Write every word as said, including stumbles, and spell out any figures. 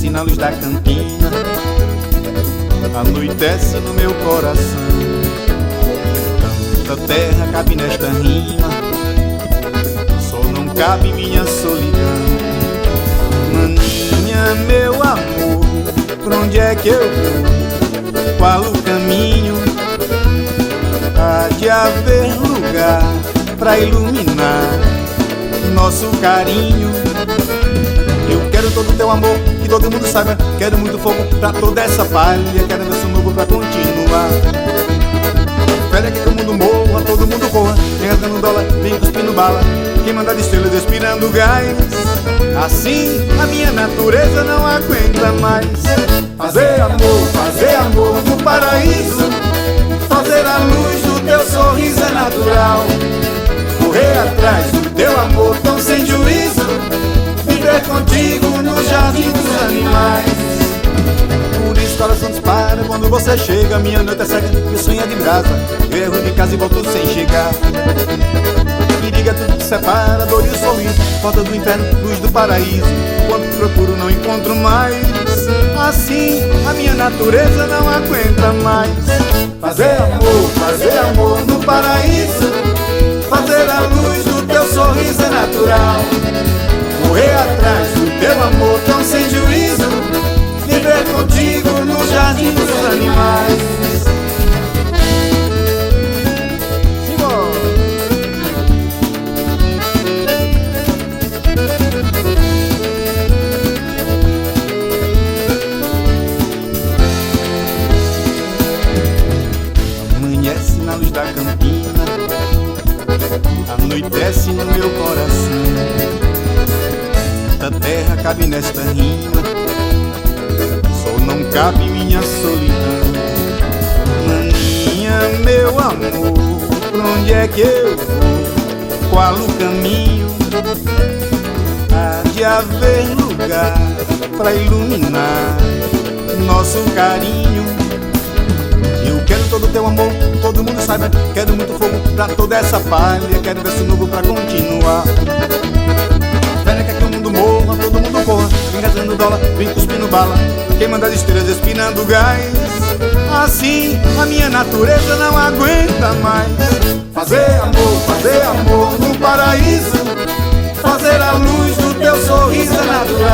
amanhece na luz da campina, anoitece no meu coração. Tanta terra cabe nesta rima, só não cabe minha solidão. Maninha, meu amor, pra onde é que eu vou? Qual o caminho? Há de haver lugar pra iluminar nosso carinho. Eu quero todo o teu amor, que todo mundo saiba. Quero muito fogo pra toda essa palha. Quero verso novo pra continuar. Espera que todo mundo morra, todo mundo corra. Vem rasgando dólar, vem cuspindo bala. Quem manda de estrelas respirando gás. Assim a minha natureza não aguenta mais. Fazer amor, fazer amor no paraíso. Fazer a luz do teu sorriso é natural. Correr atrás do teu amor tão sem juízo. Viver contigo no jardim dos animais. Por isso o coração dispara quando você chega. Minha noite é cega, meu sonho é de brasa. Eu erro de casa e volto sem chegar. Perigo é tudo que separa, dor e o sorriso. Porta do inferno, luz do paraíso. Quando procuro não encontro mais. Assim a minha natureza não aguenta mais. Fazer amor, fazer amor no paraíso. Fazer a luz do teu sorriso é natural. Correr atrás do teu amor tão sem juízo. Viver contigo no jardim dos animais. Amanhece na luz da campina, anoitece no meu coração. Tanta terra cabe nesta rima, só não cabe minha solidão. Maninha, meu amor, pra onde é que eu vou? Qual o caminho? Há de haver lugar pra iluminar nosso carinho. Eu quero todo o teu amor, que todo mundo saiba. Quero muito fogo pra toda essa palha. Quero verso novo pra continuar. Velha quer que o mundo morra, todo mundo corra. Vem gastando dólar, vem cuspindo bala. Quem manda as estrelas respirando gás. Assim a minha natureza não aguenta mais. Fazer amor, fazer amor no paraíso. Fazer a luz do teu sorriso é natural.